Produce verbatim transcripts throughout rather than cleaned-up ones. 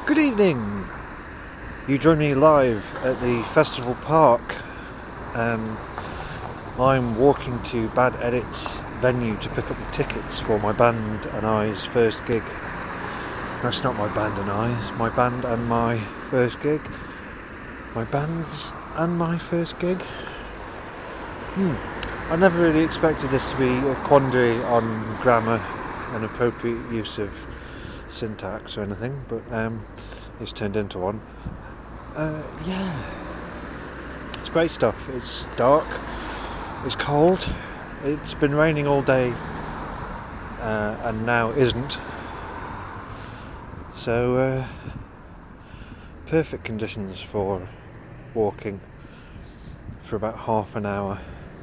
Good evening! You join me live at the Festival Park. Um, I'm walking to Bad Edit's venue to pick up the tickets for my band and I's first gig. That's not my band and I's, my band and my first gig. My band's and my first gig. Hmm. I never really expected this to be a quandary on grammar and appropriate use of syntax or anything, but um, it's turned into one. Uh, yeah, it's great stuff. It's dark, it's cold, it's been raining all day, uh, and now isn't. So, uh, perfect conditions for walking for about half an hour.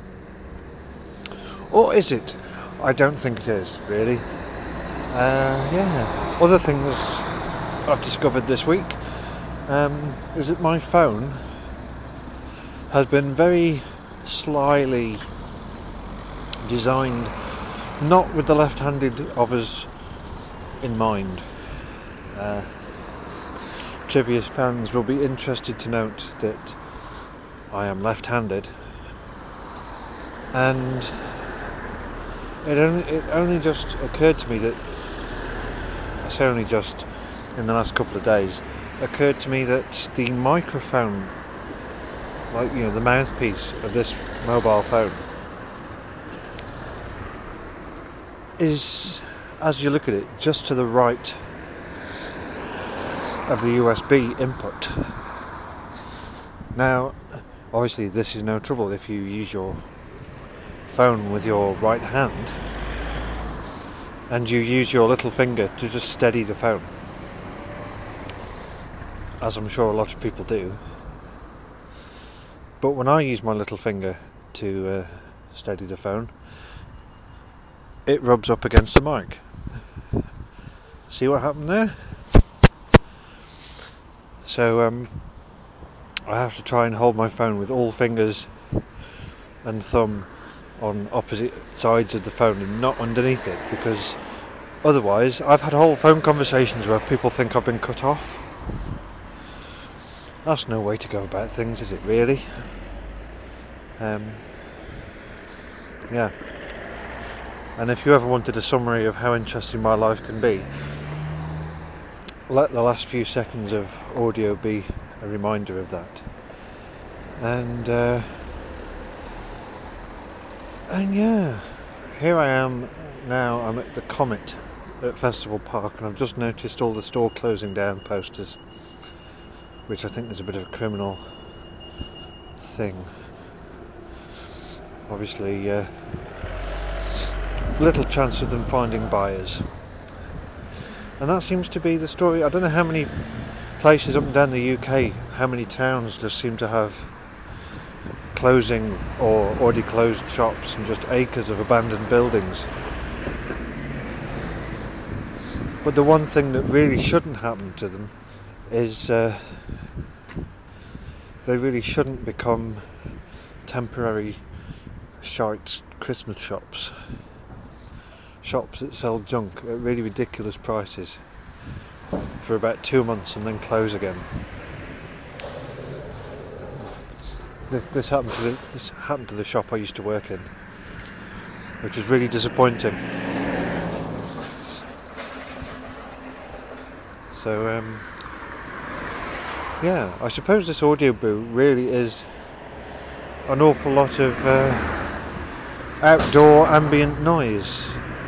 Or is it? I don't think it is, really. Uh, yeah. Other things I've discovered this week um, is that my phone has been very slyly designed, not with the left-handed of us in mind. Uh, Trivia's fans will be interested to note that I am left-handed, and it only, it only just occurred to me that It's only just in the last couple of days occurred to me that the microphone, like you know, the mouthpiece of this mobile phone, is, as you look at it, just to the right of the U S B input. Now, obviously, this is no trouble if you use your phone with your right hand and you use your little finger to just steady the phone, as I'm sure a lot of people do. But when I use my little finger to uh, steady the phone, it rubs up against the mic. See what happened there? So um, I have to try and hold my phone with all fingers and thumb on opposite sides of the phone and not underneath it, because otherwise I've had whole phone conversations where people think I've been cut off. That's no way to go about things, is it really? Um, yeah. And if you ever wanted a summary of how interesting my life can be, let the last few seconds of audio be a reminder of that. And uh, And yeah, here I am now. I'm at the Comet at Festival Park, and I've just noticed all the store closing down posters, which I think is a bit of a criminal thing. Obviously, uh, little chance of them finding buyers. And that seems to be the story. I don't know how many places up and down the U K, how many towns just seem to have closing or already closed shops and just acres of abandoned buildings. But the one thing that really shouldn't happen to them is uh, they really shouldn't become temporary shite Christmas shops. Shops that sell junk at really ridiculous prices for about two months and then close again. This, this happened to the this happened to the shop I used to work in, which is really disappointing. So, um, yeah, I suppose this audio boo really is an awful lot of uh, outdoor ambient noise,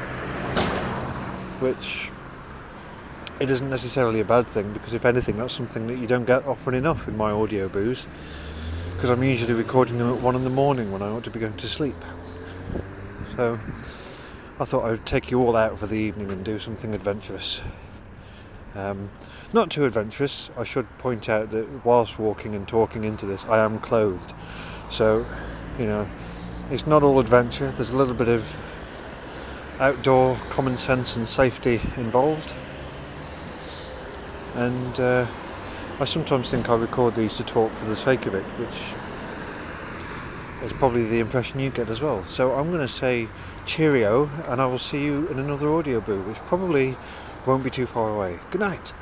which it isn't necessarily a bad thing, because if anything, that's something that you don't get often enough in my audio boos. Because I'm usually recording them at one in the morning when I ought to be going to sleep. So I thought I would take you all out for the evening and do something adventurous. Um, not too adventurous. I should point out that whilst walking and talking into this, I am clothed. So, you know, it's not all adventure. There's a little bit of outdoor common sense and safety involved. And uh, I sometimes think I record these to talk for the sake of it, which is probably the impression you get as well. So I'm going to say cheerio, and I will see you in another audio boo, which probably won't be too far away. Good night.